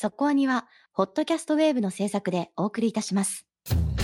そこアニは、ホットキャストウェーブの制作でお送りいたします。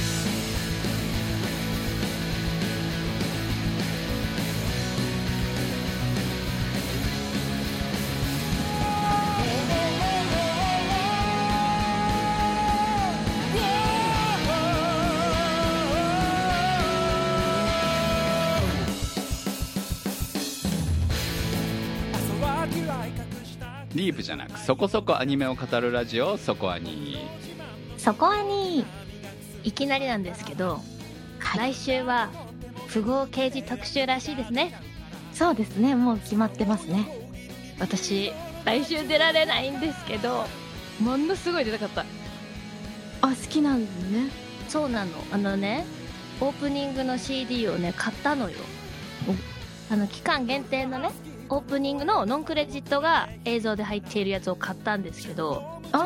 ディープじゃなくそこそこアニメを語るラジオ、そこアニ。 そこアニ。 いきなりなんですけど、来週は符号掲示特集らしいですね。 そうですね、もう決まってますね。 私来週出られないんですけど、ものすごい出たかった。 あ、好きなんね。 そうなの。オープニングの CD をね買ったのよ。期間限定のねオープニングのノンクレジットが映像で入っているやつを買ったんですけど、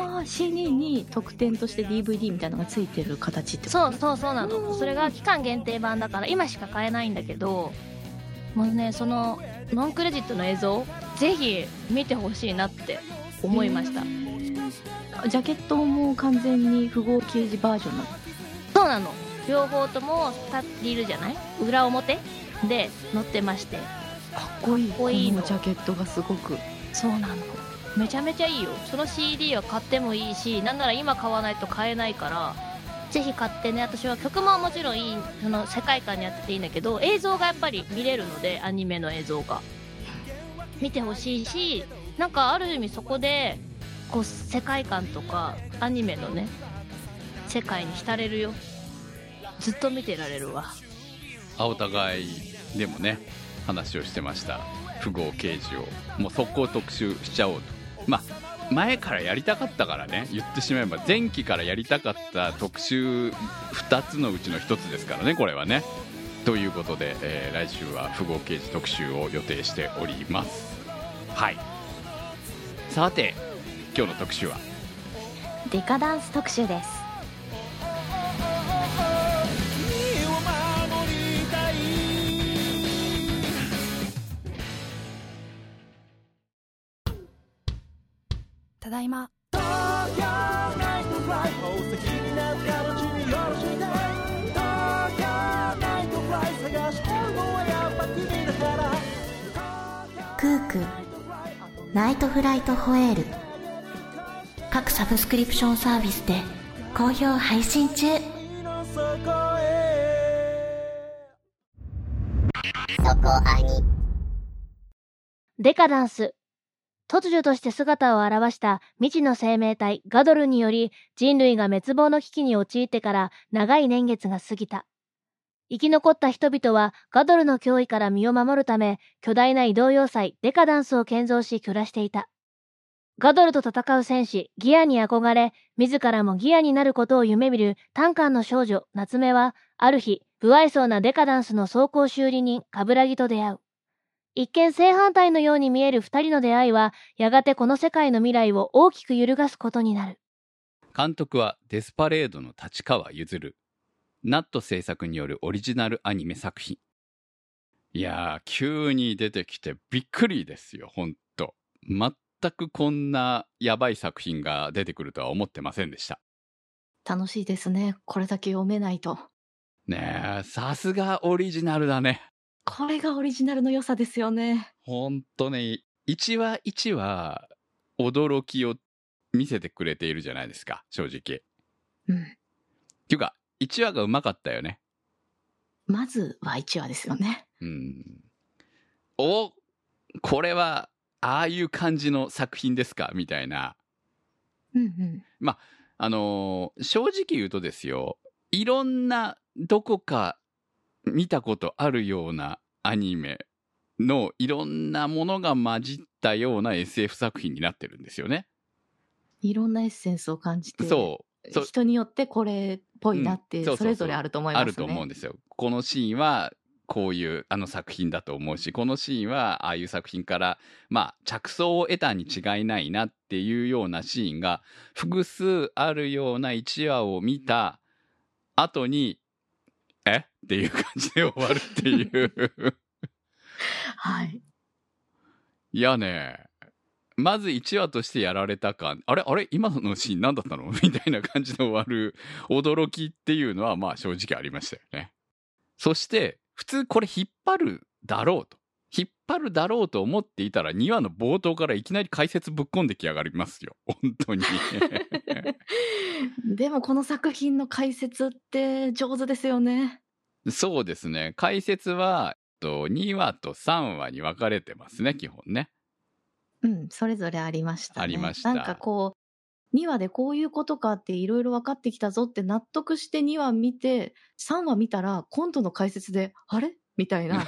CD に特典として DVD みたいなのがついてる形ってこと？ そうなの。それが期間限定版だから今しか買えないんだけど、もうねそのノンクレジットの映像ぜひ見てほしいなって思いました。 ジャケットも完全に符号掲示バージョンなの？ そうなの。両方とも立っているじゃない、裏表で載ってまして、 かっこいい。 かっこいいの。 このジャケットがすごく。 そうなの。めちゃめちゃいいよ。その CD は買ってもいいし、なんなら今買わないと買えないから、ぜひ買ってね。私は曲ももちろんいい、その世界観にあっていいんだけど、映像がやっぱり見れるので、アニメの映像が見てほしいし、なんかある意味そこでこう世界観とかアニメのね世界に浸れるよ。ずっと見てられるわ。 お互いでもね話をしてました。符号掲示をもう速攻特集しちゃおうと。前からやりたかったからね、言ってしまえば前期からやりたかった特集2つのうちの1つですからね、これはね。ということで、来週は符号掲示特集を予定しております。はい。さて今日の特集はデカダンス特集です。 ただいま。 クークナイトフライトホエール、各サブスクリプションサービスで好評配信中。 デカダンス。突如として姿を現した未知の生命体ガドルにより人類が滅亡の危機に陥ってから長い年月が過ぎた。生き残った人々はガドルの脅威から身を守るため巨大な移動要塞デカダンスを建造し暮らしていた。ガドルと戦う戦士ギアに憧れ、自らもギアになることを夢見る短観の少女夏目はある日、不愛想なデカダンスの装甲修理人カブラギと出会う。一見正反対のように見える二人の出会いは、やがてこの世界の未来を大きく揺るがすことになる。 監督はデスパレードの立川譲。ナット制作によるオリジナルアニメ作品。いやー、急に出てきてびっくりですよ、ほんと。全くこんなやばい作品が出てくるとは思ってませんでした。 楽しいですね、これだけ読めないと。 ねえ、さすがオリジナルだね。 これがオリジナルの良さですよね。 ほんとね、一話一話驚きを見せてくれているじゃないですか、正直。っていうか1話がうまかったよね。 まずは1話ですよね。 これはああいう感じの作品ですかみたいな。正直言うとですよ、いろんなどこか見たことあるようなアニメのいろんなものが混じったような SF 作品になってるんですよね。 いろんなエッセンスを感じて、 そう人によってこれっぽいなってそれぞれあると思いますね。 あると思うんですよ。このシーンはこういう作品だと思うし、このシーンはああいう作品から着想を得たに違いないなっていうようなシーンが複数あるような1話を見た後にっていう感じで終わるっていうはい。 いやね、 まず1話としてやられた感、あれ今のシーン何だったのみたいな感じで終わる驚きっていうのはまあ正直ありましたよね。そして普通これ引っ張るだろうと思っていたら2話の冒頭からいきなり解説ぶっ込んできやがりますよ本当にでもこの作品の解説って上手ですよね。 そうですね、解説は2話と3話に分かれてますね基本ね。 うん、それぞれありましたね。 ありました。 なんかこう2話でこういうことかっていろいろ分かってきたぞって納得して2話見て3話見たら今度の解説であれみたいな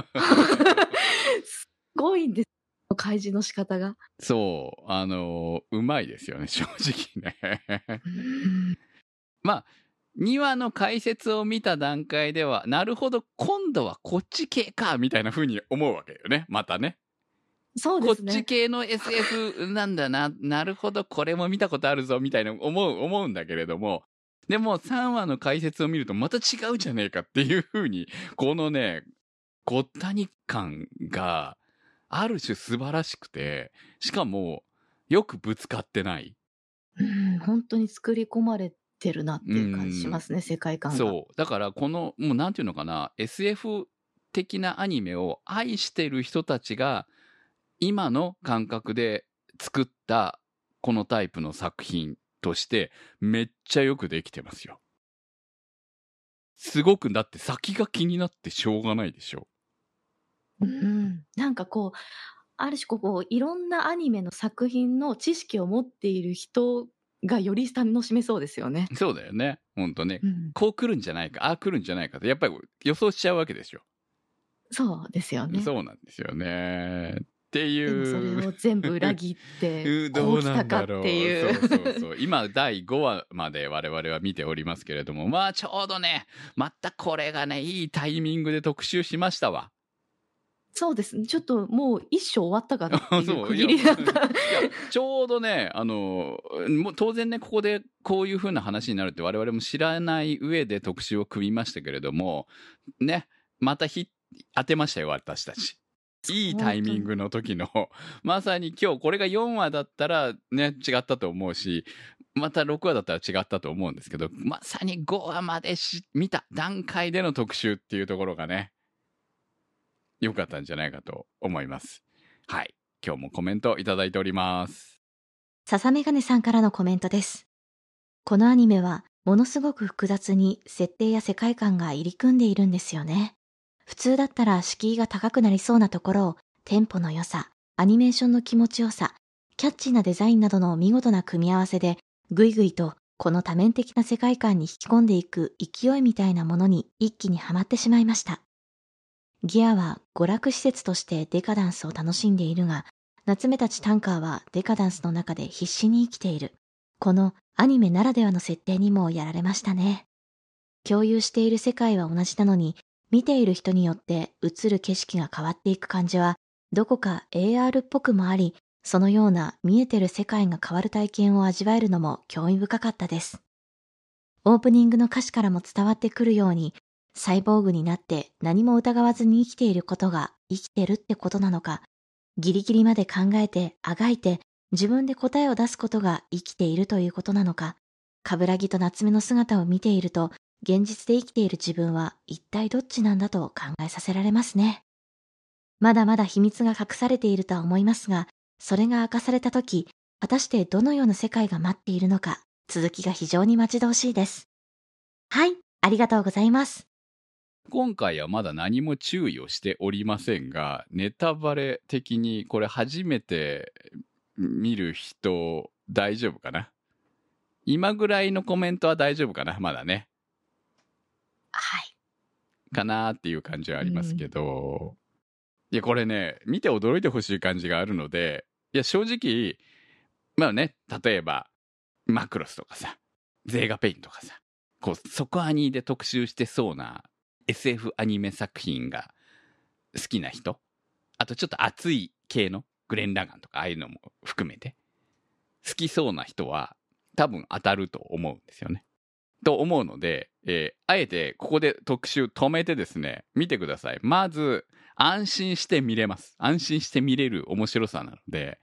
すごいんですよ開示の仕方が。 そううまいですよね正直ねまあ2話の解説を見た段階ではなるほど今度はこっち系かみたいな風に思うわけよねまたね。 そうですね。 こっち系の SF なんだな、なるほどこれも見たことあるぞみたいな思うんだけれども、でも3話の解説を見るとまた違うじゃねえかっていう風にこのねごったに感がある種素晴らしくて、しかもよくぶつかってない。 本当に作り込まれてるなっていう感じしますね、世界観が。 そうだからこのもうなんていうのかな SF 的なアニメを愛してる人たちが今の感覚で作ったこのタイプの作品としてめっちゃよくできてますよ。すごくだって先が気になってしょうがないでしょ。 なんかこうある種こういろんなアニメの作品の知識を持っている人がより楽しめそうですよね。 そうだよねほんとね、こう来るんじゃないかああ来るんじゃないかってやっぱり予想しちゃうわけですよ。 そうですよね。 そうなんですよねっていう。 でもそれを全部裏切ってこう来たかっていうそう今第5話まで我々は見ておりますけれども、まあちょうどねまたこれがねいいタイミングで特集しましたわ。 そうですね、ちょっともう一章終わったかなっていう区切りだったいやちょうどねもう当然ねここでこういう風な話になるって我々も知らない上で特集を組みましたけれどもね、また当てましたよ私たち。いいタイミングの時のまさに今日これが4話だったらね違ったと思うし、また6話だったら違ったと思うんですけど、まさに5話まで見た段階での特集っていうところがね良かったんじゃないかと思います。はい、今日もコメントいただいております。 笹メガネさんからのコメントです。このアニメはものすごく複雑に設定や世界観が入り組んでいるんですよね。普通だったら敷居が高くなりそうなところをテンポの良さ、アニメーションの気持ちよさ、キャッチーなデザインなどの見事な組み合わせでぐいぐいとこの多面的な世界観に引き込んでいく勢いみたいなものに一気にはまってしまいました。ギアは娯楽施設としてデカダンスを楽しんでいるが、夏目たちタンカーはデカダンスの中で必死に生きている。このアニメならではの設定にもやられましたね。共有している世界は同じなのに、見ている人によって映る景色が変わっていく感じは、どこか AR っぽくもあり、そのような見えてる世界が変わる体験を味わえるのも興味深かったです。オープニングの歌詞からも伝わってくるように、サイボーグになって何も疑わずに生きていることが生きてるってことなのか、ギリギリまで考えてあがいて自分で答えを出すことが生きているということなのか、冠城と夏目の姿を見ていると、現実で生きている自分は一体どっちなんだと考えさせられますね。まだまだ秘密が隠されているとは思いますが、それが明かされたとき、果たしてどのような世界が待っているのか、続きが非常に待ち遠しいです。はい、ありがとうございます。 今回はまだ何も注意をしておりませんが、ネタバレ的にこれ初めて見る人大丈夫かな？今ぐらいのコメントは大丈夫かな？まだね。 はい。 かなっていう感じはありますけど、いやこれね見て驚いてほしい感じがあるので、いや正直まあね、例えばマクロスとかさ、ゼーガペインとかさ、こうそこアニで特集してそうな SF アニメ作品が好きな人、あとちょっと熱い系のグレン・ラガンとかああいうのも含めて好きそうな人は多分当たると思うんですよね。と思うので、あえてここで特集止めてですね、見てください。まず安心して見れます。安心して見れる面白さなので、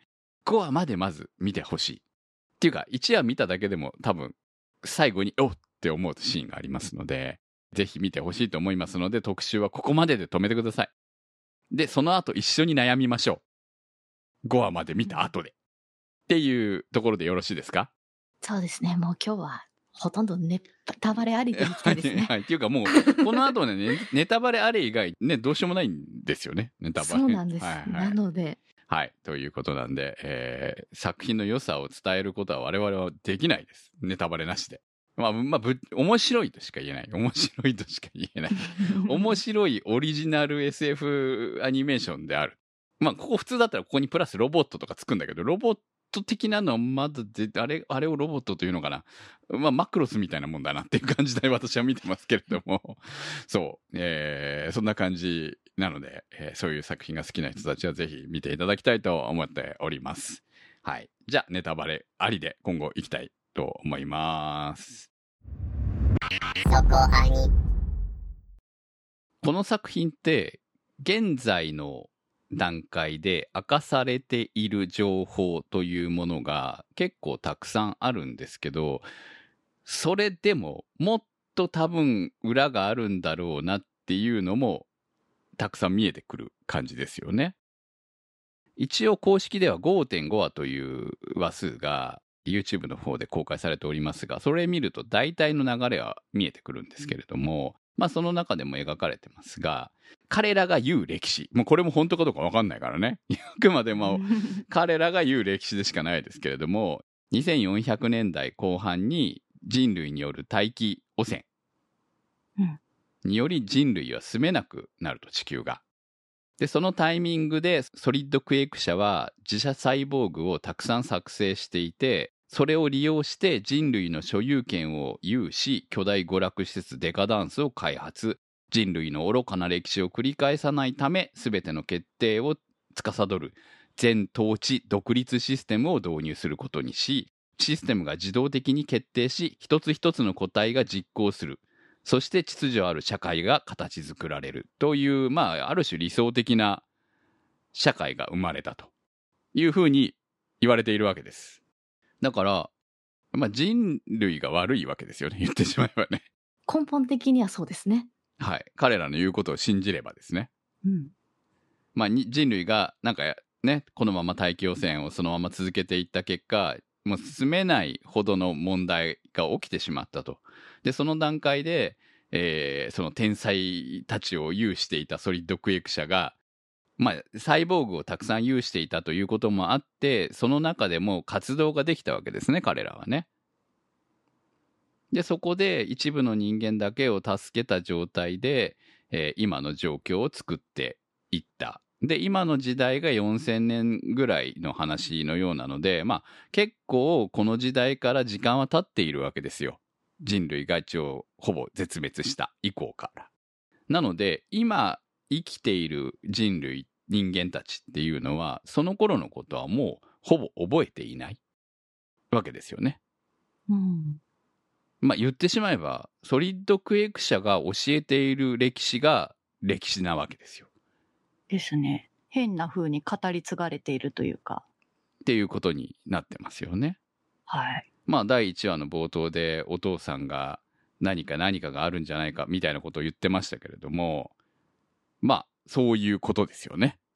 5話までまず見てほしいっていうか、1話見ただけでも多分最後におっって思うシーンがありますので、ぜひ見てほしいと思いますので、特集はここまでで止めてください。でその後一緒に悩みましょう。5話まで見た後でっていうところでよろしいですか？ そうですね。もう今日はほとんどネタバレありでいきたいですね。 はい、っていうかもうこの後ねネタバレあれ以外ねどうしようもないんですよね、ネタバレ。 そうなんです。 はいはい、 なのではいということなんで、作品の良さを伝えることは我々はできないです、ネタバレなしで。面白いとしか言えない。面白いとしか言えない。面白いオリジナル SF アニメーションである。ここ普通だったらここにプラスロボットとかつくんだけど、ロボット的なのはまだあれをロボットというのかな。マクロスみたいなもんだなっていう感じで私は見てますけれども。そう、そんな感じなので、そういう作品が好きな人たちはぜひ見ていただきたいと思っております。はい。じゃあネタバレありで今後行きたいと思います。この作品って現在の段階で明かされている情報というものが結構たくさんあるんですけど、それでももっと多分裏があるんだろうなっていうのもたくさん見えてくる感じですよね。一応公式では 5.5 話という話数がYouTube の方で公開されておりますが、それ見ると大体の流れは見えてくるんですけれども、その中でも描かれてますが、彼らが言う歴史、もうこれも本当かどうか分かんないからね、あくまでも彼らが言う歴史でしかないですけれども、2400年代後半に人類による大気汚染により人類は住めなくなると、地球が。でそのタイミングでソリッドクエイク社は自社サイボーグをたくさん作成していて、それを利用して人類の所有権を有し、巨大娯楽施設デカダンスを開発。人類の愚かな歴史を繰り返さないため、すべての決定を司る全統治独立システムを導入することにし、システムが自動的に決定し、一つ一つの個体が実行する。そして秩序ある社会が形作られるという、ある種理想的な社会が生まれたというふうに言われているわけです。だから、人類が悪いわけですよね、言ってしまえばね。 根本的にはそうですね。 はい。彼らの言うことを信じればですね。人類がこのまま大気汚染をそのまま続けていった結果、もう住めないほどの問題が起きてしまったと。でその段階で、その天才たちを有していたソリッドクエイク社が、サイボーグをたくさん有していたということもあって、その中でも活動ができたわけですね、彼らはね。でそこで一部の人間だけを助けた状態で、今の状況を作っていった。で今の時代が4000年ぐらいの話のようなので、結構この時代から時間は経っているわけですよ。人類が一応ほぼ絶滅した以降から。なので今生きている人間たちっていうのは、その頃のことはもうほぼ覚えていないわけですよね。言ってしまえばソリッドクエイク社が教えている歴史が歴史なわけですよ。 ですね。変な風に語り継がれているというか。 っていうことになってますよね。 はい。 第1話の冒頭でお父さんが何かがあるんじゃないかみたいなことを言ってましたけれども、そういうことですよね。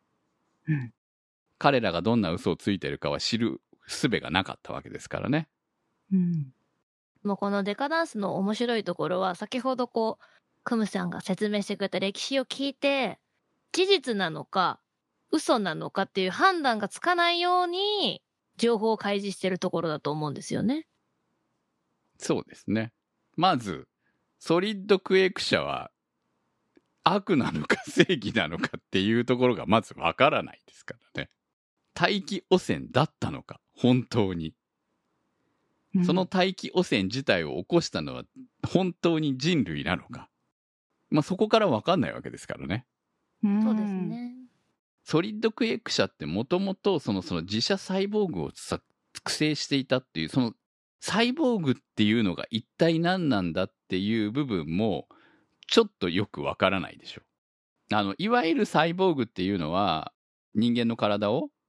彼らがどんな嘘をついてるかは知る術がなかったわけですからね。 もうこのデカダンスの面白いところは、先ほどクムさんが説明してくれた歴史を聞いて、事実なのか嘘なのかっていう判断がつかないように情報を開示してるところだと思うんですよね。 そうですね。まずソリッドクエイク社は悪なのか正義なのかっていうところがまずわからないですからね。大気汚染だったのか本当に、その大気汚染自体を起こしたのは本当に人類なのか、そこからわかんないわけですからね。 そうですね。 ソリッドクエイク社ってもともとその自社サイボーグを作成していたっていう、そのサイボーグっていうのが一体何なんだっていう部分もちょっとよくわからないでしょ。いわゆるサイボーグっていうのは人間の体を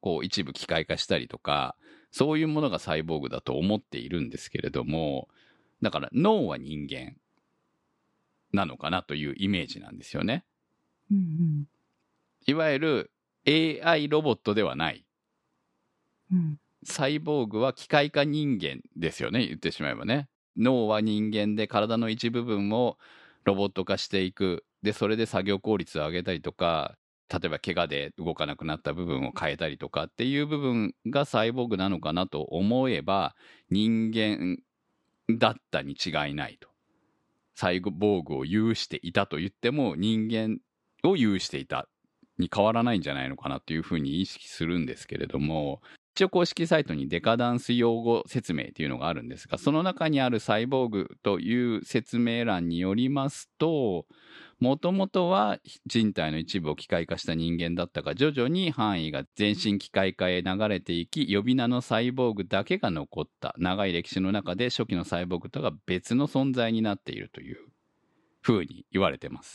こう一部機械化したりとか、そういうものがサイボーグだと思っているんですけれども、だから脳は人間なのかなというイメージなんですよね。 うんうんいわゆる AI ロボットではない。 うんサイボーグは機械化人間ですよね、言ってしまえばね。脳は人間で体の一部分をロボット化していく。で、それで作業効率を上げたりとか、例えば怪我で動かなくなった部分を変えたりとかっていう部分がサイボーグなのかなと思えば、人間だったに違いないと。サイボーグを有していたと言っても人間を有していたに変わらないんじゃないのかなというふうに意識するんですけれども、一応公式サイトにデカダンス用語説明というのがあるんですが、その中にあるサイボーグという説明欄によりますと、もともとは人体の一部を機械化した人間だったが、徐々に範囲が全身機械化へ流れていき、呼び名のサイボーグだけが残った。長い歴史の中で初期のサイボーグとは別の存在になっているというふうに言われてます。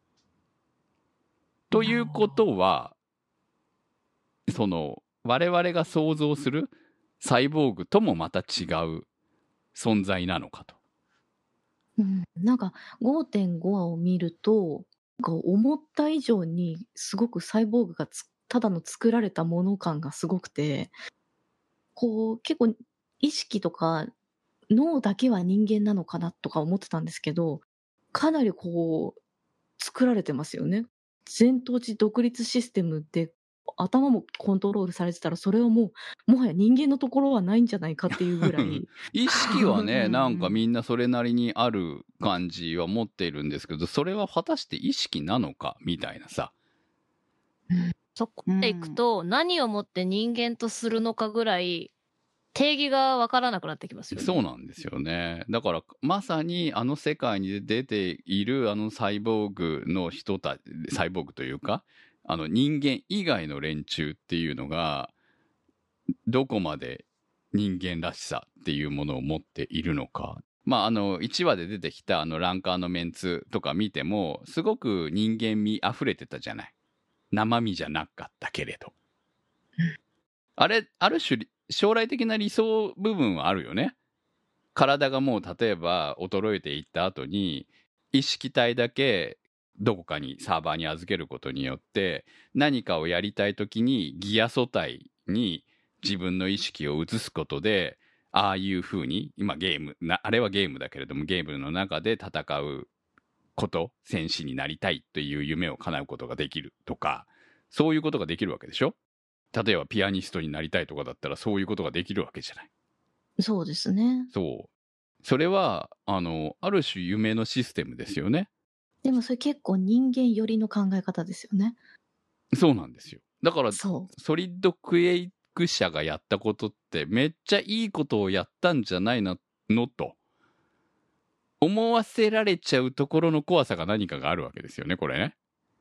ということは、その我々が想像するサイボーグともまた違う存在なのかと。 なんか 5.5 話を見ると、なんか思った以上にすごくサイボーグがただの作られたもの感がすごくて、こう結構意識とか脳だけは人間なのかなとか思ってたんですけど、かなりこう作られてますよね。全統治独立システムで頭もコントロールされてたら、それはもはや人間のところはないんじゃないかっていうぐらい意識はね、 うんなんかみんなそれなりにある感じは持っているんですけど、それは果たして意識なのかみたいなさ。 そこまでいくと、何をもって人間とするのかぐらい、定義がわからなくなってきますよね。 そうなんですよね。だからまさにあの世界に出ているあのサイボーグの人たち、サイボーグというか、人間以外の連中っていうのがどこまで人間らしさっていうものを持っているのか。まあ1話で出てきたランカーのメンツとか見てもすごく人間味あふれてたじゃない。生身じゃなかったけれど、あれある種将来的な理想部分はあるよね。体がもう例えば衰えていった後に意識体だけどこかにサーバーに預けることによって何かをやりたい時にギア素体に自分の意識を移すことで、ああいう風に今あれはゲームだけれどもゲームの中で戦うこと、戦士になりたいという夢を叶うことができるとか、そういうことができるわけでしょ。例えばピアニストになりたいとかだったらそういうことができるわけじゃない。 そうですね。 それはある種夢のシステムですよね。 でもそれ結構人間寄りの考え方ですよね。 そうなんですよ。だからそソリッドクエイク社がやったことってめっちゃいいことをやったんじゃないのと思わせられちゃうところの怖さが何かがあるわけですよね、これね。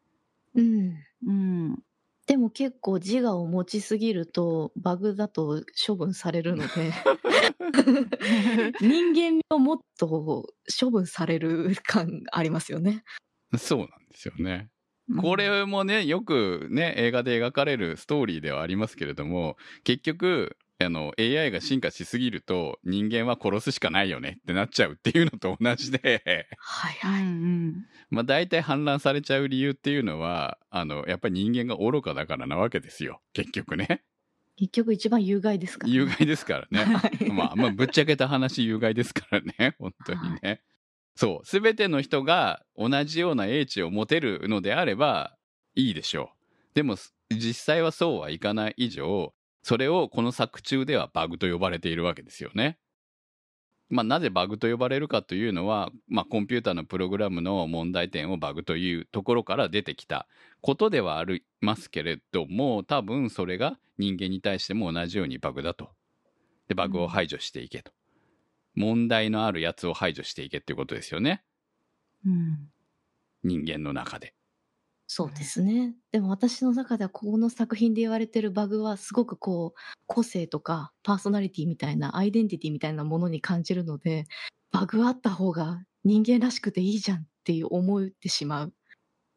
うんでも結構自我を持ちすぎるとバグだと処分されるので人間をもっと処分される感ありますよね。 そうなんですよね。これもね、よくね映画で描かれるストーリーではありますけれども、結局AI が進化しすぎると人間は殺すしかないよねってなっちゃうっていうのと同じではいはい。 まあ大体反乱されちゃう理由っていうのはやっぱり人間が愚かだからなわけですよ、結局ね。 結局一番有害ですからね。 有害ですからね。 はいまあぶっちゃけた話有害ですからね、本当にね。そう、すべての人が同じような英知を持てるのであればいいでしょう。でも実際はそうはいかない以上、それをこの作中ではバグと呼ばれているわけですよね。まあなぜバグと呼ばれるかというのは、まあコンピューターのプログラムの問題点をバグというところから出てきたことではありますけれども、多分それが人間に対しても同じようにバグだと。で、バグを排除していけと。問題のあるやつを排除していけっていうことですよね。人間の中で。 そうですね。でも私の中ではこの作品で言われてるバグはすごくこう個性とかパーソナリティみたいなアイデンティティみたいなものに感じるので、バグあった方が人間らしくていいじゃんっていう思ってしまう。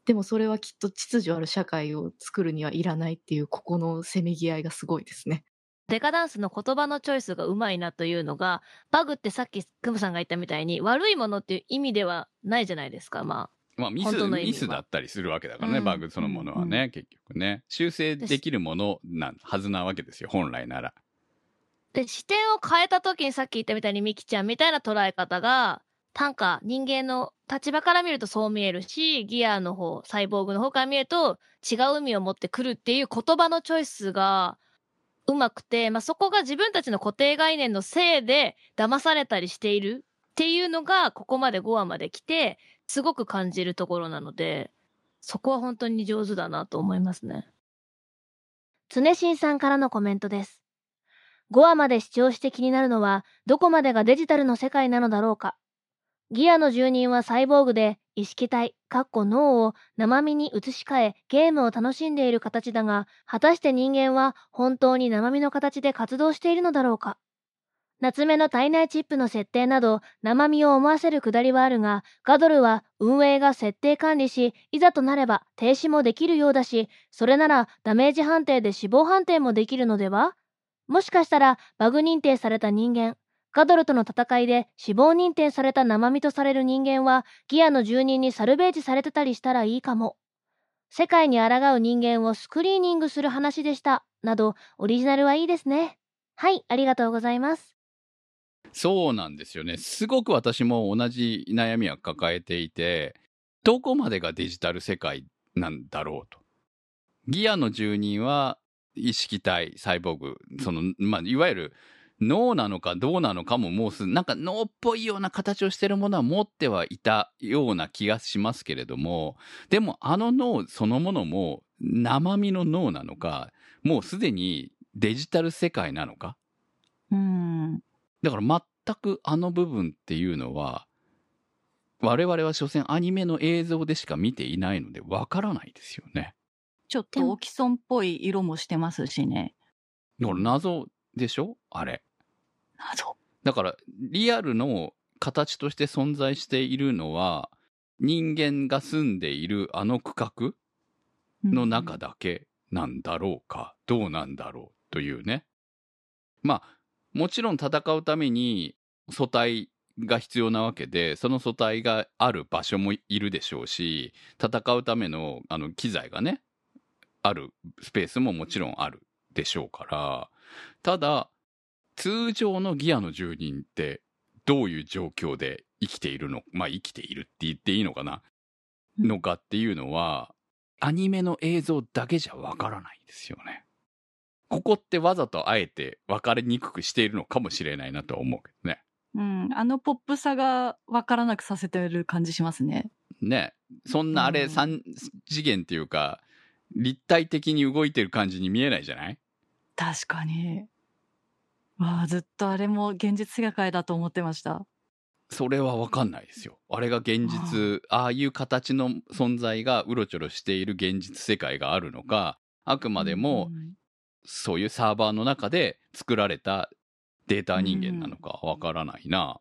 でもそれはきっと秩序ある社会を作るにはいらないっていう、ここのせめぎ合いがすごいですね。 デカダンスの言葉のチョイスがうまいなというのが、バグってさっきクムさんが言ったみたいに悪いものっていう意味ではないじゃないですか。まあミ本当の意味はスだったりするわけだからね、 うんバグそのものはね、結局ね。修正できるものなはずなわけですよ、本来なら。 で、視点を変えた時にさっき言ったみたいにミキちゃんみたいな捉え方が、短歌、人間の立場から見るとそう見えるし、ギアの方、サイボーグの方から見ると違う意味を持ってくるっていう言葉のチョイスがうまくて、そこが自分たちの固定概念のせいで騙されたりしているっていうのがここまで5話まで来て、すごく感じるところなので、そこは本当に上手だなと思いますね。常新さんからのコメントです。5話まで視聴して気になるのは、どこまでがデジタルの世界なのだろうか。ギアの住人はサイボーグで、意識体、脳を生身に移し替え、ゲームを楽しんでいる形だが、果たして人間は本当に生身の形で活動しているのだろうか。夏目の体内チップの設定など、生身を思わせるくだりはあるが、ガドルは運営が設定管理し、いざとなれば停止もできるようだし、それならダメージ判定で死亡判定もできるのでは？もしかしたらバグ認定された人間、ガドルとの戦いで死亡認定された生身とされる人間はギアの住人にサルベージされてたりしたらいいかも。世界に抗う人間をスクリーニングする話でした。など、オリジナルはいいですね。はい、ありがとうございます。 そうなんですよね。すごく私も同じ悩みは抱えていて、どこまでがデジタル世界なんだろうと。ギアの住人は意識体、サイボーグ、いわゆる脳なのかどうなのかももうなんか脳っぽいような形をしているものは持ってはいたような気がしますけれども、でもあの脳そのものも生身の脳なのか、もうすでにデジタル世界なのか。だから全くあの部分っていうのは、我々は所詮アニメの映像でしか見ていないのでわからないですよね。 ちょっとオキソンっぽい色もしてますしね。 だから謎でしょあれ。 謎。 だからリアルの形として存在しているのは、人間が住んでいるあの区画の中だけなんだろうか、どうなんだろうというね。もちろん戦うために素体が必要なわけで、その素体がある場所もいるでしょうし、戦うための機材がね、あるスペースももちろんあるでしょうから、ただ通常のギアの住人ってどういう状況で生きているの、生きているって言っていいのかな、のかっていうのはアニメの映像だけじゃわからないんですよね。ここってわざとあえて分かりにくくしているのかもしれないなとは思うけどね。 あのポップさが分からなくさせてる感じしますね。 ね、そんなあれ3次元っていうか立体的に動いてる感じに見えないじゃない？ 確かに。ずっとあれも現実世界だと思ってました。 それは分かんないですよ。あれが現実、ああいう形の存在がうろちょろしている現実世界があるのか、あくまでもそういうサーバーの中で作られたデータ人間なのか分からないな。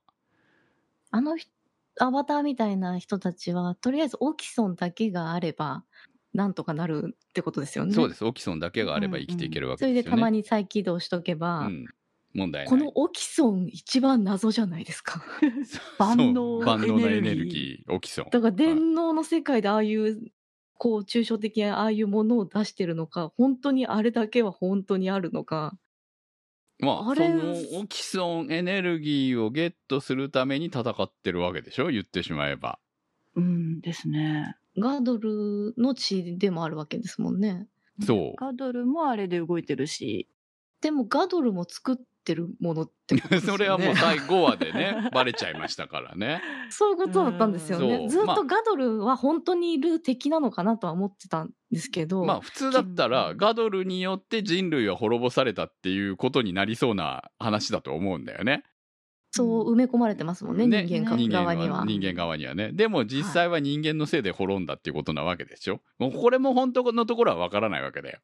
アバターみたいな人たちはとりあえずオキソンだけがあればなんとかなるってことですよね。 そうです。オキソンだけがあれば生きていけるわけですよね。 それでたまに再起動しとけば、 問題ない。 このオキソン一番謎じゃないですか。 万能のエネルギー、オキソン。 だから電脳の世界でああいう抽象的なああいうものを出してるのか、本当にあれだけは本当にあるのか。 そのオキソンエネルギーをゲットするために戦ってるわけでしょ、言ってしまえば。 ですね。 ガドルの血でもあるわけですもんね。 そう。 ガドルもあれで動いてるし。 でもガドルも作ってるものってことですよね。 それはもう第5話でねバレちゃいましたからね。 そういうことだったんですよね。ずっとガドルは本当にいる敵なのかなとは思ってたんですけど、 普通だったらガドルによって人類は滅ぼされたっていうことになりそうな話だと思うんだよね。 そう埋め込まれてますもんね、人間側には。 人間側にはね。でも実際は人間のせいで滅んだっていうことなわけでしょ。もうこれも本当のところはわからないわけだよ。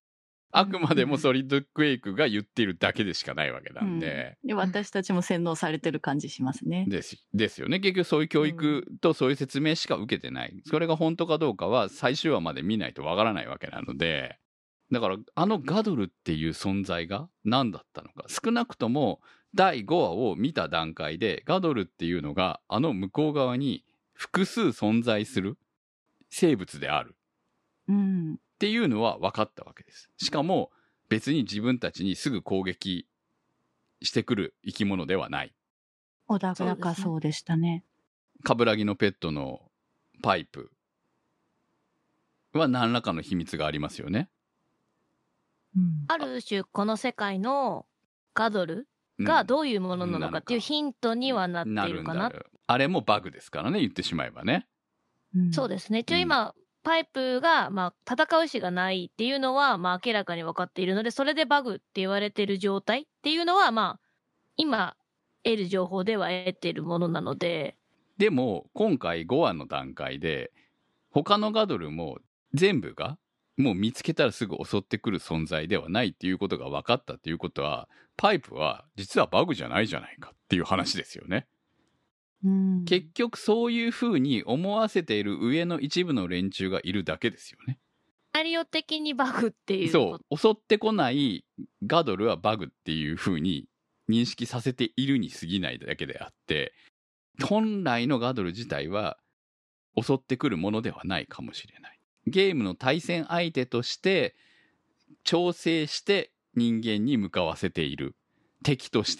あくまでもソリッドクエイクが言っているだけでしかないわけなんで、 で私たちも洗脳されてる感じしますね。 ですよね。結局そういう教育とそういう説明しか受けてない。それが本当かどうかは最終話まで見ないとわからないわけなので、だからガドルっていう存在が何だったのか。少なくとも第5話を見た段階でガドルっていうのが向こう側に複数存在する生物である。っていうのは分かったわけです。しかも別に自分たちにすぐ攻撃してくる生き物ではない。 穏やかそうでしたね。 冠城のペットのパイプは何らかの秘密がありますよね。 ある種この世界のガドルがどういうものなのかっていうヒントにはなっているかな。 あれもバグですからね、言ってしまえばね。 そうですね。今、パイプが、戦う意思がないっていうのは、明らかに分かっているので、それでバグって言われている状態っていうのは、今、得る情報では得ているものなので。 でも、今回5話の段階で、他のガドルも全部が、もう見つけたらすぐ襲ってくる存在ではないっていうことが分かったっていうことは、パイプは実はバグじゃないじゃないかっていう話ですよね。結局そういうふうに思わせている上の一部の連中がいるだけですよね。 シナリオ的にバグっていう。 そう、襲ってこないガドルはバグっていうふうに認識させているに過ぎないだけであって、本来のガドル自体は襲ってくるものではないかもしれない。ゲームの対戦相手として調整して人間に向かわせている敵として。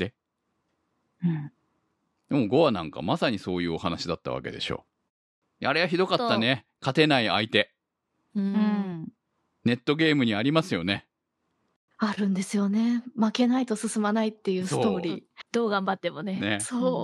でも5話なんかまさにそういうお話だったわけでしょ。あれはひどかったね。勝てない相手。ネットゲームにありますよね。 あるんですよね。負けないと進まないっていうストーリー。 どう頑張ってもね。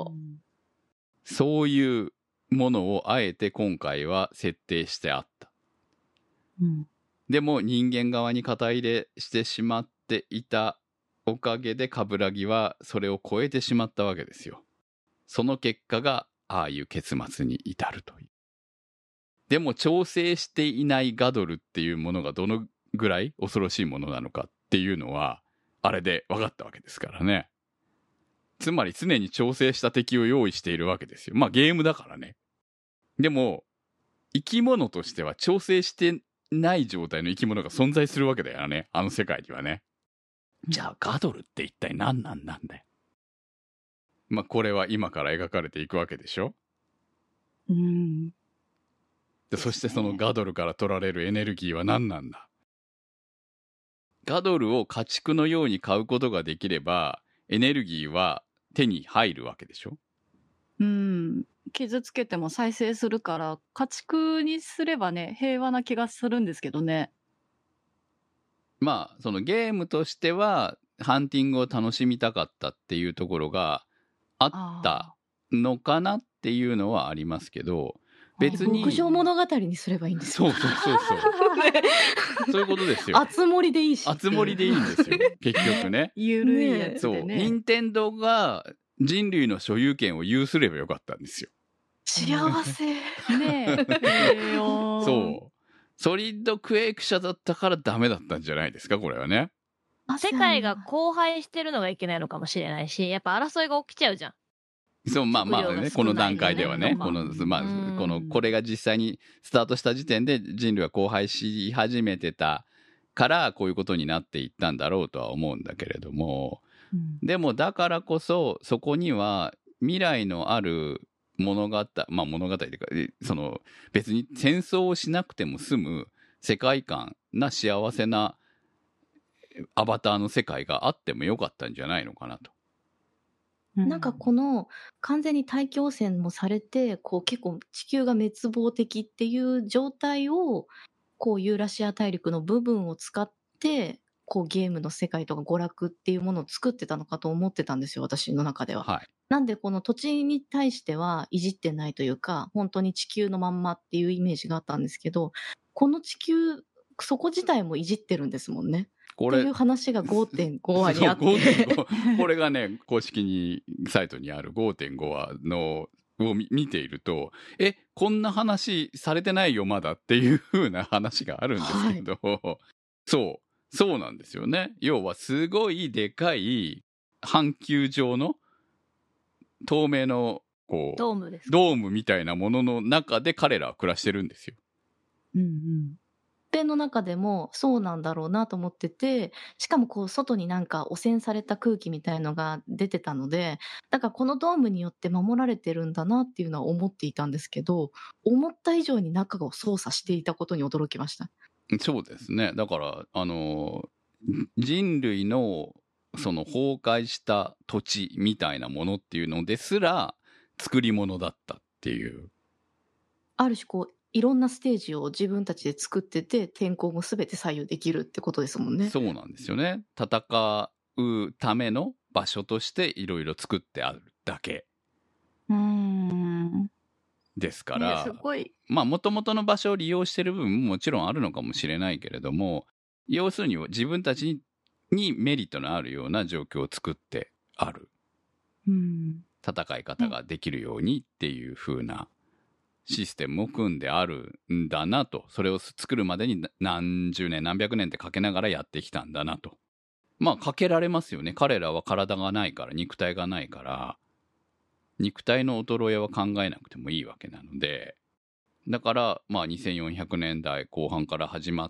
そういうものをあえて今回は設定してあった。でも人間側に肩入れしてしまっていたおかげで冠城はそれを超えてしまったわけですよ。その結果がああいう結末に至るという。でも調整していないガドルっていうものがどのぐらい恐ろしいものなのかっていうのはあれで分かったわけですからね。つまり常に調整した敵を用意しているわけですよ。ゲームだからね。でも生き物としては調整してない状態の生き物が存在するわけだよね、あの世界にはね。じゃあガドルって一体何なんだよ。これは今から描かれていくわけでしょ。でそしてそのガドルから取られるエネルギーは何なんだ。ガドルを家畜のように買うことができればエネルギーは手に入るわけでしょ。 傷つけても再生するから家畜にすればね、平和な気がするんですけどね。 そのゲームとしてはハンティングを楽しみたかったっていうところがあったのかなっていうのはありますけど、別に牧場物語にすればいいんですよ。 そういうことですよ。 あつ森でいいし。 あつ森でいいんですよ結局ね。 ゆるいやつでね。 任天堂が人類の所有権を有すればよかったんですよ。 幸せねえ。 そうソリッドクエイク社だったからダメだったんじゃないですか、これはね。 世界が荒廃してるのがいけないのかもしれないし、やっぱ争いが起きちゃうじゃん。 そうね、この段階ではね、これが実際にスタートした時点で人類は荒廃し始めてたからこういうことになっていったんだろうとは思うんだけれども、でもだからこそそこには未来のある物語というか、その別に戦争をしなくても済む世界観な幸せなアバターの世界があってもよかったんじゃないのかなと。 なんかこの完全に大気汚染もされて結構地球が滅亡的っていう状態をユーラシア大陸の部分を使ってゲームの世界とか娯楽っていうものを作ってたのかと思ってたんですよ、私の中では。なんでこの土地に対してはいじってないというか、本当に地球のまんまっていうイメージがあったんですけど、この地球そこ自体もいじってるんですもんね。っていう話が 5.5 話にあってこれがね、公式サイトにある 5.5 話のを見ていると、こんな話されてないよまだっていう風な話があるんですけど、 そうなんですよね。要はすごいでかい半球状の透明のこうドームですか。 ドームみたいなものの中で彼らは暮らしてるんですよ。 うんうん。 ペンの中でもそうなんだろうなと思ってて、しかもこう外になんか汚染された空気みたいのが出てたので、だからこのドームによって守られてるんだなっていうのは思っていたんですけど、思った以上に中を操作していたことに驚きました。 そうですね。だから人類のその崩壊した土地みたいなものっていうのですら作り物だったっていう。 ある種こういろんなステージを自分たちで作ってて、天候も全て左右できるってことですもんね。 そうなんですよね。戦うための場所としていろいろ作ってあるだけですかね、 ら、 すごい。 まあ元々の場所を利用してる部分ももちろんあるのかもしれないけれども、要するに自分たちにメリットのあるような状況を作ってある。戦い方ができるようにっていう風なシステムを組んであるんだなと。それを作るまでに何十年何百年ってかけながらやってきたんだなと。まあかけられますよね。彼らは体がないから、肉体がないから、肉体の衰えは考えなくてもいいわけなので、だからまあ2400年代後半から始まって、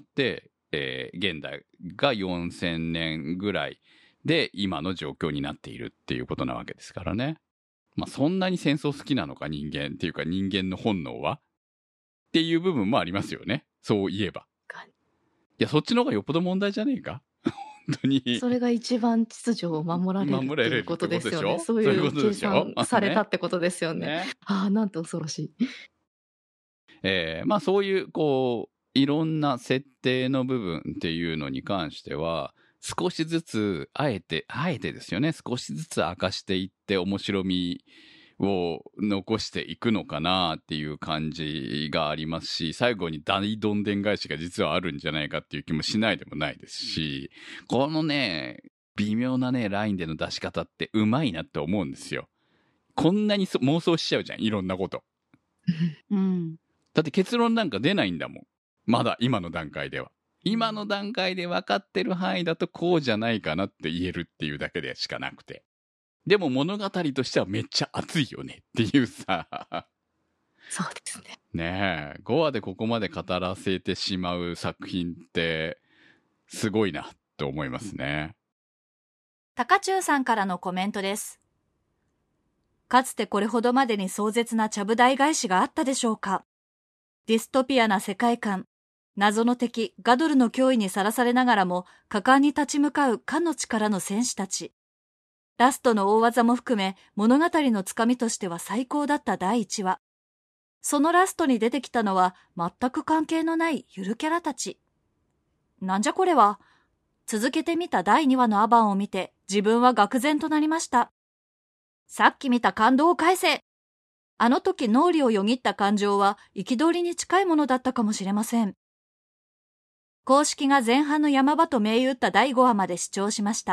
現代が4000年ぐらいで今の状況になっているっていうことなわけですからね。まあそんなに戦争好きなのか人間っていうか、人間の本能はっていう部分もありますよね。そういえば。いや、そっちの方がよっぽど問題じゃねえか。本当に。 それが一番秩序を守られるっていうことですよね。そういう計算されたってことですよね。ああ、なんて恐ろしい。 まあそういうこういろんな設定の部分っていうのに関しては少しずつあえてですよね、少しずつ明かしていって面白みを残していくのかなっていう感じがありますし、最後に大どんでん返しが実はあるんじゃないかっていう気もしないでもないですし、このね微妙なねラインでの出し方ってうまいなって思うんですよ。こんなに妄想しちゃうじゃん、いろんなこと。だって結論なんか出ないんだもん。まだ今の段階では。今の段階で分かってる範囲だとこうじゃないかなって言えるっていうだけでしかなくて。でも物語としてはめっちゃ熱いよねっていうさ。 そうですね。 ねえ、5話でここまで語らせてしまう作品ってすごいなと思いますね。 高中さんからのコメントです。かつてこれほどまでに壮絶なちゃぶ台返しがあったでしょうか。ディストピアな世界観、謎の敵ガドルの脅威にさらされながらも果敢に立ち向かうかの力の戦士たち。ラストの大技も含め物語のつかみとしては最高だった第1話。そのラストに出てきたのは全く関係のないゆるキャラたち。なんじゃこれは。続けてみた第2話のアバンを見て自分は愕然となりました。さっき見た感動を返せ。あの時脳裏をよぎった感情は憤りに近いものだったかもしれません。公式が前半の山場と銘打った第5話まで視聴しました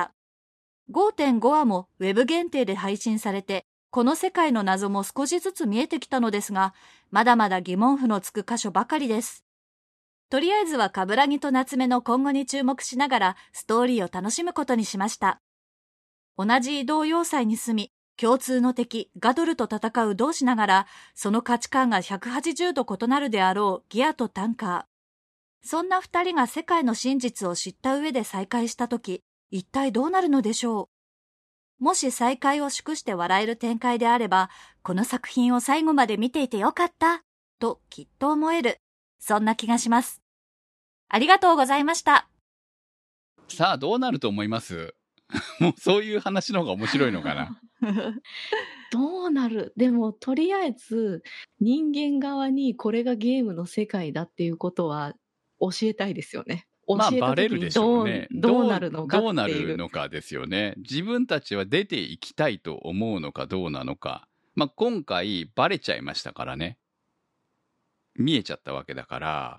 。5.5 話もウェブ限定で配信されて、この世界の謎も少しずつ見えてきたのですが、まだまだ疑問符のつく箇所ばかりです。とりあえずは冠城と夏目の今後に注目しながらストーリーを楽しむことにしました。同じ移動要塞に住み、共通の敵ガドルと戦う同士ながら、その価値観が180度異なるであろうギアとタンカー。そんな二人が世界の真実を知った上で再会したとき、一体どうなるのでしょう。もし再会を祝して笑える展開であれば、この作品を最後まで見ていてよかった、ときっと思える。そんな気がします。ありがとうございました。 さあどうなると思います？もうそういう話の方が面白いのかな。 どうなる？でもとりあえず人間側にこれがゲームの世界だっていうことは教えたいですよね。 まあバレるでしょうね。 どうなるのかっていう。 どうなるのかですよね。自分たちは出ていきたいと思うのかどうなのか。まあ今回バレちゃいましたからね。見えちゃったわけだから、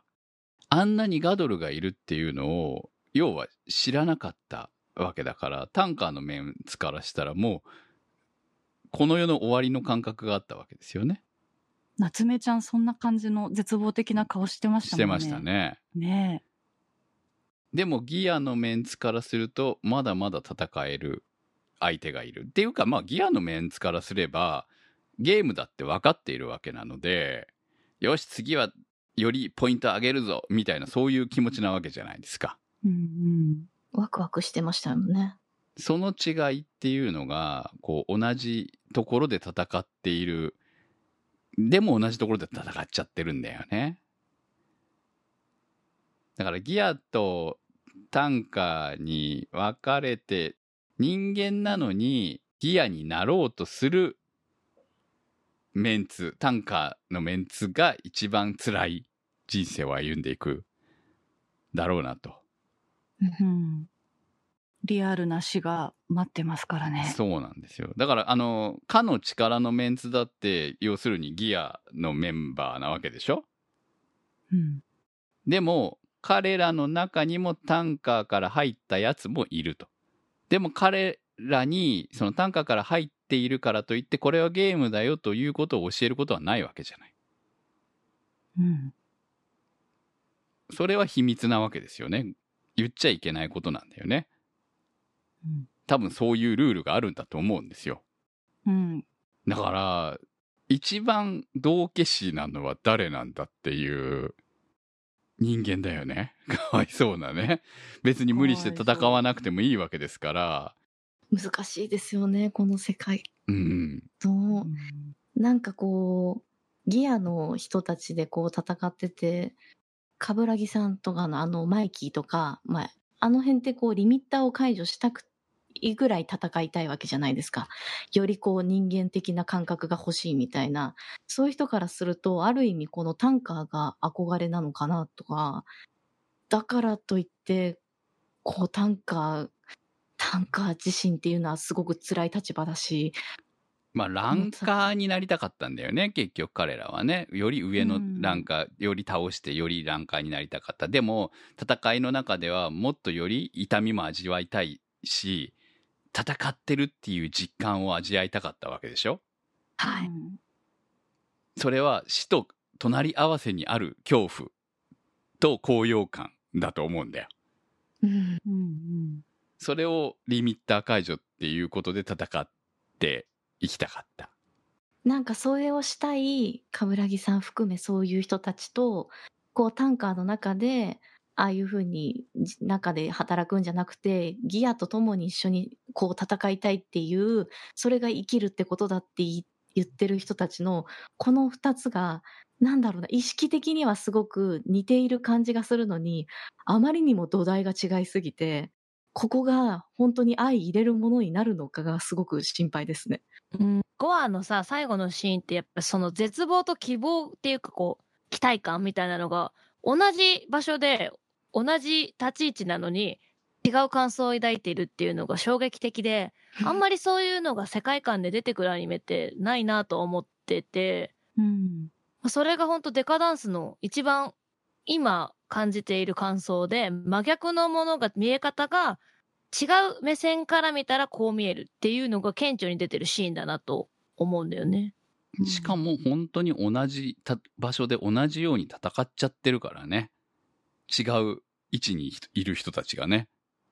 あんなにガドルがいるっていうのを要は知らなかったわけだから、タンカーのメンツからしたらもうこの世の終わりの感覚があったわけですよね。 夏目ちゃんそんな感じの絶望的な顔してましたもんね。 してましたね。 ねえ。 でもギアのメンツからするとまだまだ戦える相手がいるっていうか、まあギアのメンツからすればゲームだって分かっているわけなので、よし次はよりポイント上げるぞみたいな、そういう気持ちなわけじゃないですか。 ワクワクしてましたよね。 その違いっていうのがこう同じところで戦っている、でも同じところで戦っちゃってるんだよね。だからギアとタンカーに分かれて、人間なのにギアになろうとするメンツ、タンカーのメンツが一番辛い人生を歩んでいくだろうなと。 リアルな死が待ってますからね。 そうなんですよ。だからかの力のメンツだって要するにギアのメンバーなわけでしょ。でも彼らの中にもタンカーから入ったやつもいると。でも彼らにそのタンカーから入っているからといってこれはゲームだよということを教えることはないわけじゃない。それは秘密なわけですよね。言っちゃいけないことなんだよね。多分そういうルールがあるんだと思うんですよ。だから一番道化師なのは誰なんだっていう人間だよね。かわいそうなね。別に無理して戦わなくてもいいわけですから。 難しいですよね、この世界。なんかこうギアの人たちでこう戦ってて、冠城さんとかのマイキーとか、あの辺ってこうリミッターを解除したくいいぐらい戦いたいわけじゃないですか。よりこう人間的な感覚が欲しいみたいな、そういう人からするとある意味このタンカーが憧れなのかなとか、だからといってこうタンカー自身っていうのはすごく辛い立場だし、 まあランカーになりたかったんだよね、結局彼らはね。より上のランカー、より倒してよりランカーになりたかった。でも戦いの中ではもっとより痛みも味わいたいし、戦ってるっていう実感を味わいたかったわけでしょ。 はい。 それは死と隣り合わせにある恐怖と高揚感だと思うんだよ。それをリミッター解除っていうことで戦っていきたかった。 なんかそれをしたい冠城さん含めそういう人たちとこうタンカーの中でああいう風に中で働くんじゃなくて、ギアと共に一緒にこう戦いたいっていう、それが生きるってことだって言ってる人たちのこの2つがなんだろうな、意識的にはすごく似ている感じがするのに、あまりにも土台が違いすぎて、ここが本当に相入れるものになるのかがすごく心配ですね。 5話のさ、最後のシーンってやっぱその絶望と希望っていうかこう期待感みたいなのが同じ場所で同じ立ち位置なのに違う感想を抱いているっていうのが衝撃的で、あんまりそういうのが世界観で出てくるアニメってないなと思ってて、それが本当デカダンスの一番今感じている感想で、真逆のものが見え方が違う目線から見たらこう見えるっていうのが顕著に出てるシーンだなと思うんだよね。 しかも本当に同じ場所で同じように戦っちゃってるからね。違う位置にいる人たちがね。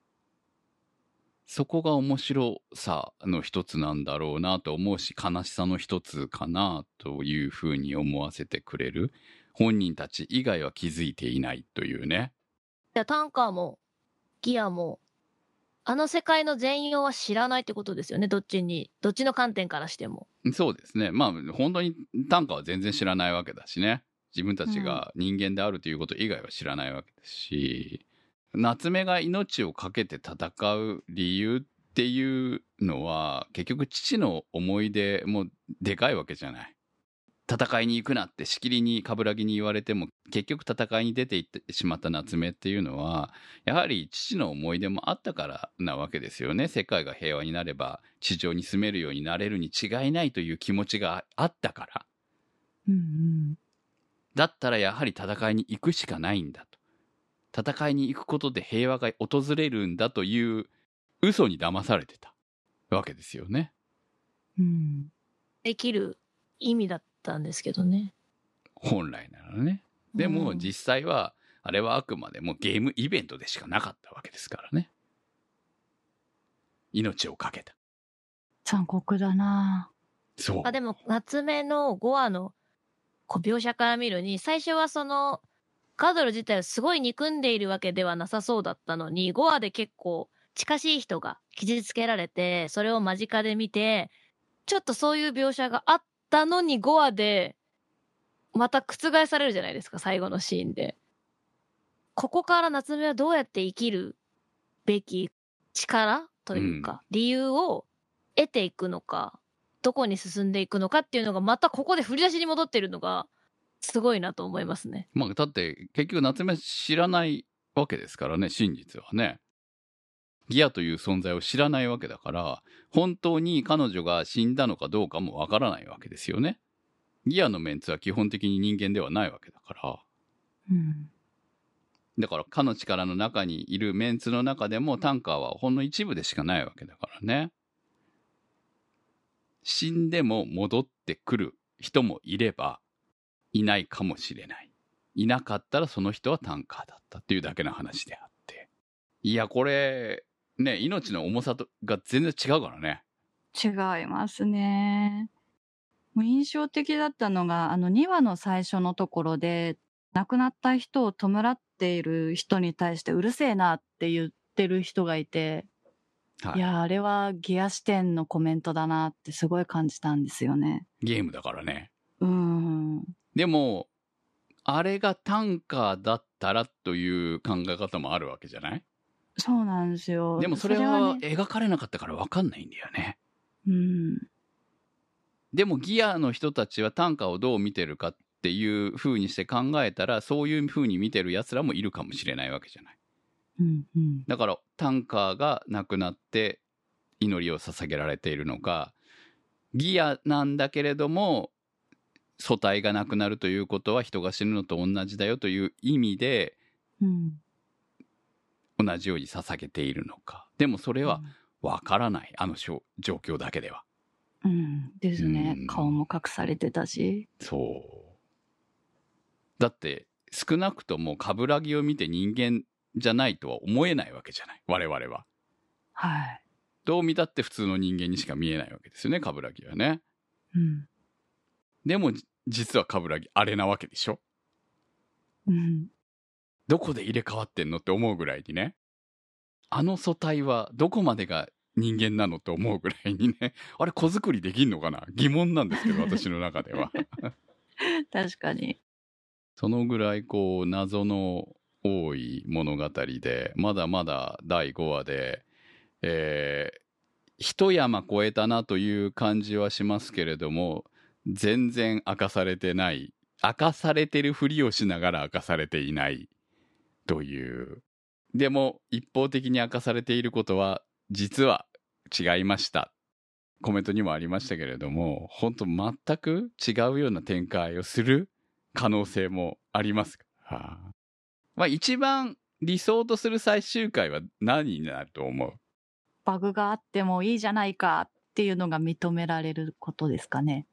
そこが面白さの一つなんだろうなと思うし、悲しさの一つかなというふうに思わせてくれる。本人たち以外は気づいていないというね。 タンカーもギアもあの世界の全容は知らないってことですよね。どっちの観点からしても。 そうですね。まあ本当にタンカーは全然知らないわけだしね。自分たちが人間であるということ以外は知らないわけですし、夏目が命を懸けて戦う理由っていうのは結局父の思い出もでかいわけじゃない。戦いに行くなってしきりに冠城に言われても結局戦いに出ていってしまった夏目っていうのはやはり父の思い出もあったからなわけですよね。世界が平和になれば地上に住めるようになれるに違いないという気持ちがあったから、だったらやはり戦いに行くしかないんだと。戦いに行くことで平和が訪れるんだという嘘に騙されてたわけですよね。 生きる意味だったんですけどね。 本来ならね。でも実際はあれはあくまでもゲームイベントでしかなかったわけですからね。命を懸けた。 残酷だな。 そう。 でも、夏目の5話の描写から見るに、最初はガドル自体をすごい憎んでいるわけではなさそうだったのに、5話で結構近しい人が傷つけられて、それを間近で見て、ちょっとそういう描写があったのに5話で、また覆されるじゃないですか、最後のシーンで。ここから夏目はどうやって生きるべき力というか、理由を得ていくのか、どこに進んでいくのかっていうのがまたここで振り出しに戻ってるのがすごいなと思いますね。 だって結局夏目知らないわけですからね、真実はね。ギアという存在を知らないわけだから、本当に彼女が死んだのかどうかもわからないわけですよね。ギアのメンツは基本的に人間ではないわけだから。だからかの力の中にいるメンツの中でもタンカーはほんの一部でしかないわけだからね。死んでも戻ってくる人もいればいないかもしれない。いなかったらその人はタンカーだったっていうだけの話であって。いや、これね、命の重さが全然違うからね。 違いますね。もう印象的だったのが2話の最初のところで、亡くなった人を弔っている人に対してうるせえなって言ってる人がいて、いや、あれはギア視点のコメントだなってすごい感じたんですよね。 ゲームだからね。 でもあれがタンカーだったらという考え方もあるわけじゃない？ そうなんですよ。 でもそれは描かれなかったから分かんないんだよね。でもギアの人たちはタンカーをどう見てるかっていう風にして考えたら、そういう風に見てる奴らもいるかもしれないわけじゃない。だからタンカーが亡くなって祈りを捧げられているのか、ギアなんだけれども素体がなくなるということは人が死ぬのと同じだよという意味で、同じように捧げているのか。でもそれは分からない、あの状況だけでは。 ですね。顔も隠されてたし。 そう。だって少なくとも冠城を見て人間じゃないとは思えないわけじゃない、我々は。どう見たって普通の人間にしか見えないわけですよね、冠城はね。でも実は冠城あれなわけでしょ。どこで入れ替わってんのって思うぐらいにね、あの素体はどこまでが人間なのと思うぐらいにね、あれ子作りできんのかな、疑問なんですけど私の中では。 確かに。 そのぐらい謎の多い物語で、まだまだ第5話で、一山越えたなという感じはしますけれども、全然明かされてない、明かされてるふりをしながら明かされていないという。でも一方的に明かされていることは実は違いました。コメントにもありましたけれども、本当全く違うような展開をする可能性もあります。一番理想とする最終回は何になると思う？ バグがあってもいいじゃないかっていうのが認められることですかね。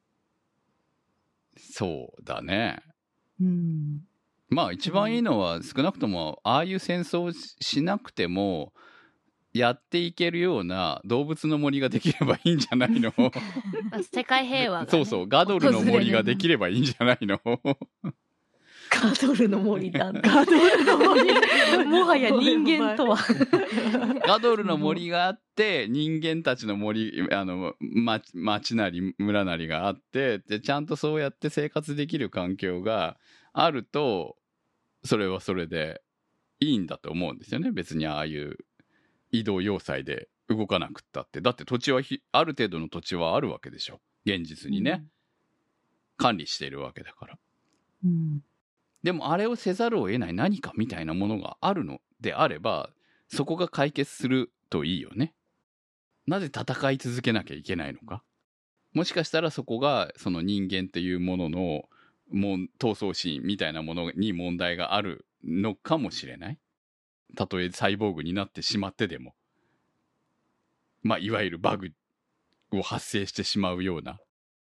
そうだね。一番いいのは少なくともああいう戦争をしなくてもやっていけるような動物の森ができればいいんじゃないの？ 世界平和が、ね、 そうそう、ガドルの森ができればいいんじゃないの？ ガドルの森だ。ガドルの森。もはや人間とは。 ガドルの森があって、人間たちの森、町なり村なりがあって、で、ちゃんとそうやって生活できる環境があると、それはそれでいいんだと思うんですよね。別にああいう移動要塞で動かなくったって。だって土地はある程度の土地はあるわけでしょ。現実にね。管理しているわけだから。でもあれをせざるを得ない何かみたいなものがあるのであれば、そこが解決するといいよね。なぜ戦い続けなきゃいけないのか。もしかしたらそこがその人間っていうものの闘争心みたいなものに問題があるのかもしれない。たとえサイボーグになってしまってでも、いわゆるバグを発生してしまうような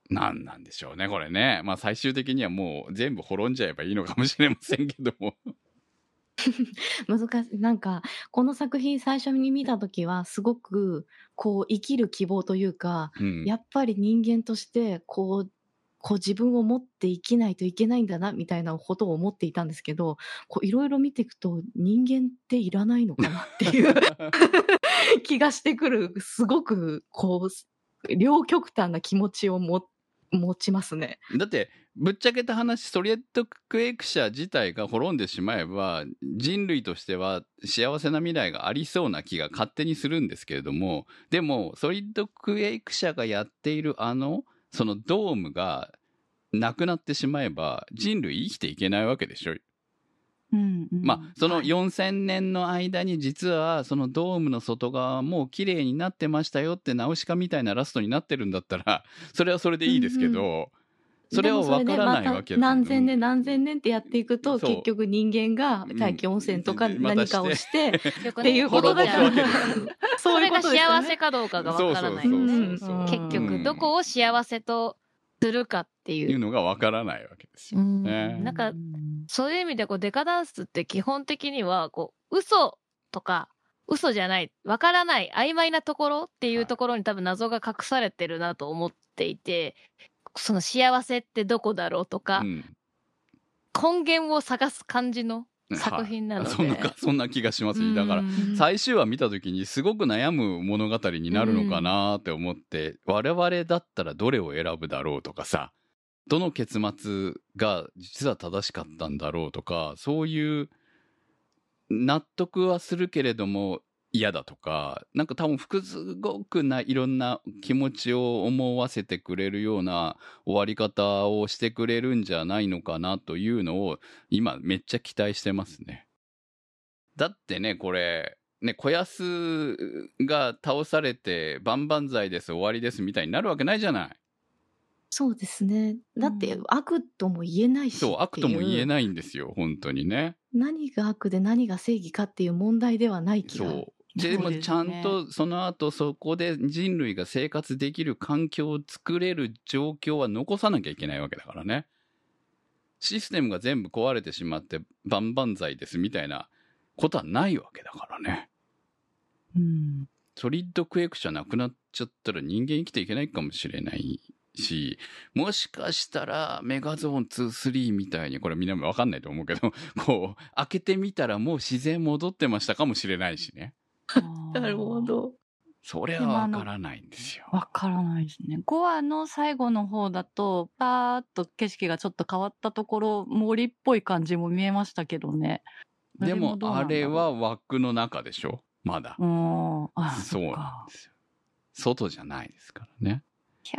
なんなんでしょうねこれね。まあ最終的にはもう全部滅んじゃえばいいのかもしれませんけども難しい。なんか、この作品最初に見たときは、すごく、こう、生きる希望というか、やっぱり人間として、こう自分を持って生きないといけないんだな、みたいなことを思っていたんですけど、いろいろ見ていくと、人間っていらないのかなっていう気がしてくる、すごく、両極端な気持ちを持ちますね。 だってぶっちゃけた話、ソリエトクエク社自体が滅んでしまえば人類としては幸せな未来がありそうな気が勝手にするんですけれども、でもソリエトクエク社がやっているそのドームがなくなってしまえば人類生きていけないわけでしょ。まあその4000年の間に実はそのドームの外側も綺麗になってましたよってナウシカみたいなラストになってるんだったらそれはそれでいいですけど、それは分からないわけでもそれでまた何千年何千年ってやっていくと、結局人間が大気汚染とか何かをしてっていうことだから、 それが幸せかどうかが分からないよね。結局どこを幸せとするかっていうのが分からないわけですよ。 なんかそういう意味でデカダンスって基本的には嘘とか嘘じゃない、分からない曖昧なところっていうところに多分謎が隠されてるなと思っていて、その幸せってどこだろうとか、根源を探す感じの作品なので、 そんな気がしますね。だから最終話見た時にすごく悩む物語になるのかなって思って、我々だったらどれを選ぶだろうとかさ、どの結末が実は正しかったんだろうとか、そういう納得はするけれども嫌だとか、なんか多分すごくいろんな気持ちを思わせてくれるような終わり方をしてくれるんじゃないのかなというのを今めっちゃ期待してますね。だってね、これね、小安が倒されて万々歳です終わりですみたいになるわけないじゃない。 そうですね。だって悪とも言えないし、 そう、悪とも言えないんですよ、本当にね。 何が悪で何が正義かっていう問題ではない気が。 そうでもちゃんとその後そこで人類が生活できる環境を作れる状況は残さなきゃいけないわけだからね。システムが全部壊れてしまって万々歳ですみたいなことはないわけだからね。ソリッドクエイク社なくなっちゃったら人間生きていけないかもしれないし、もしかしたらメガゾーン2、3みたいに、これみんなも分かんないと思うけど、開けてみたらもう自然戻ってましたかもしれないしね。 なるほど。 それは分からないんですよ。 分からないですね。5話の最後の方だとパーッと景色がちょっと変わったところ、森っぽい感じも見えましたけどね。 でもあれは枠の中でしょ、まだ。そうなんですよ。外じゃないですからね。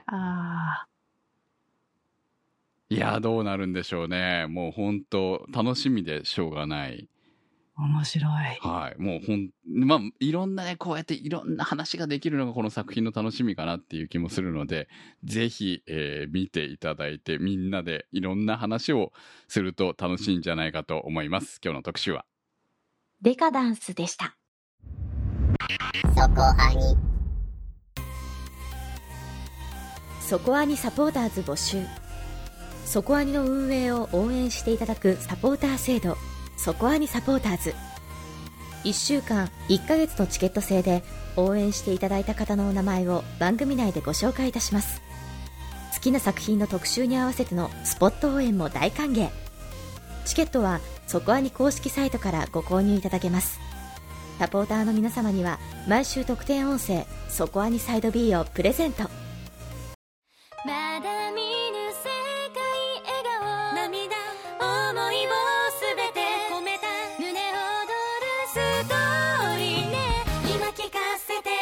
いやどうなるんでしょうね。もう本当楽しみでしょうがない。 面白い。 はい。もうまあいろんなね、こうやっていろんな話ができるのがこの作品の楽しみかなっていう気もするので、ぜひ、見ていただいてみんなでいろんな話をすると楽しいんじゃないかと思います。今日の特集はデカダンスでした。そこアニ。そこアニサポーターズ募集。そこアニの運営を応援していただくサポーター制度、そこアニサポーターズ。1週間1ヶ月のチケット制で応援していただいた方のお名前を番組内でご紹介いたします。好きな作品の特集に合わせてのスポット応援も大歓迎。チケットはそこアニ公式サイトからご購入いただけます。サポーターの皆様には毎週特典音声そこアニサイド B をプレゼント。まだ見ぬ世界笑顔涙思いをすべて込めた胸躍るストーリーね、今聞かせて。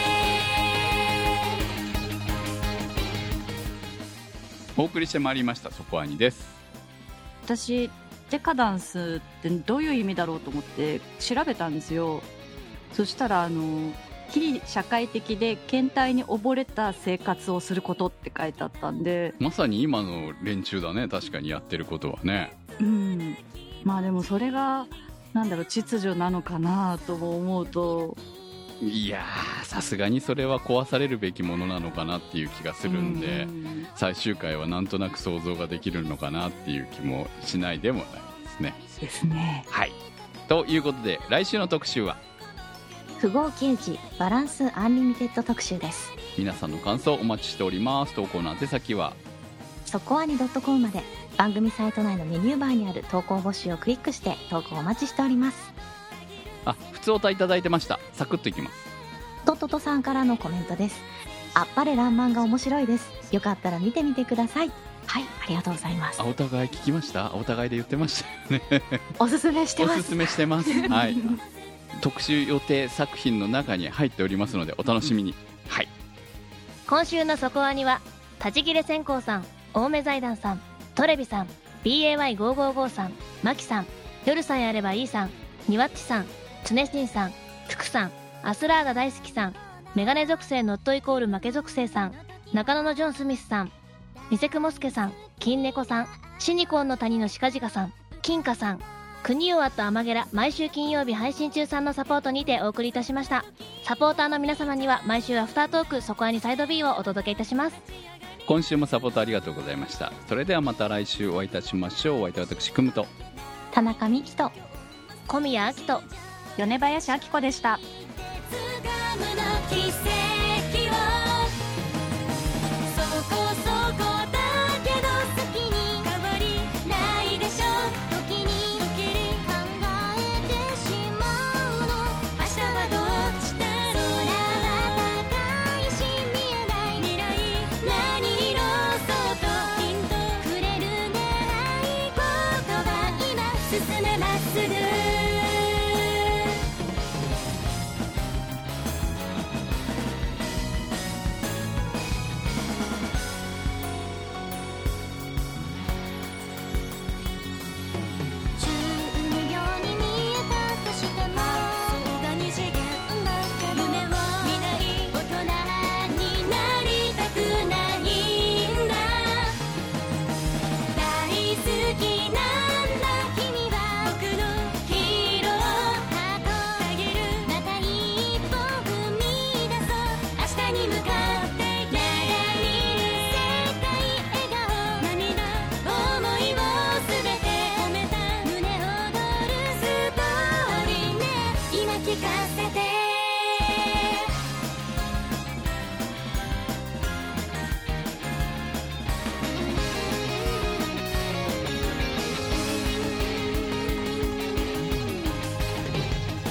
お送りしてまいりましたそこアニです。 私デカダンスってどういう意味だろうと思って調べたんですよ。そしたら非社会的で倦怠に溺れた生活をすることって書いてあったんで、 まさに今の連中だね、確かにやってることはね。 まあでもそれが秩序なのかなとも思うと、 いやー、さすがにそれは壊されるべきものなのかなっていう気がするんで、最終回はなんとなく想像ができるのかなっていう気もしないでもないですね。 ですね。 はい、ということで来週の特集は符号刑事バランスアンリミテッド特集です。 皆さんの感想お待ちしております。投稿の宛先はそこアニ.com まで。番組サイト内のメニューバーにある投稿募集をクリックして投稿お待ちしております。 普通お歌いただいてました。サクッといきます。 トトトさんからのコメントです。あっぱれらんまんが面白いです。よかったら見てみてください。はい、ありがとうございます。 お互い聞きました。お互いで言ってましたよね。 おすすめしてます。 おすすめしてます。はい。特集予定作品の中に入っておりますのでお楽しみに。はい。 今週のそこアニは立ち切れ線香さん、青梅財団さん、トレビさん、 BAY555 さん、マキさん、夜さえあればいいさん、ニワッチさん、つねしんさん、福さん、アスラーダ大好きさん、メガネ属性ノットイコール負け属性さん、中野のジョン・スミスさん、ニセクモスケさん、金猫さん、シニコンの谷のシカジカさん、金貨さん、クニオアットアマゲラ毎週金曜日配信中さんのサポートにてお送りいたしました。サポーターの皆様には毎週アフタートークそこアニサイド B をお届けいたします。 今週もサポートありがとうございました。それではまた来週お会いいたしましょう。お相手は私クムと田中美希と小宮明と米林明子でした。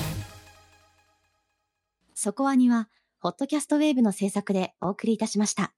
そこアニはホットキャストウェーブの制作でお送りいたしました。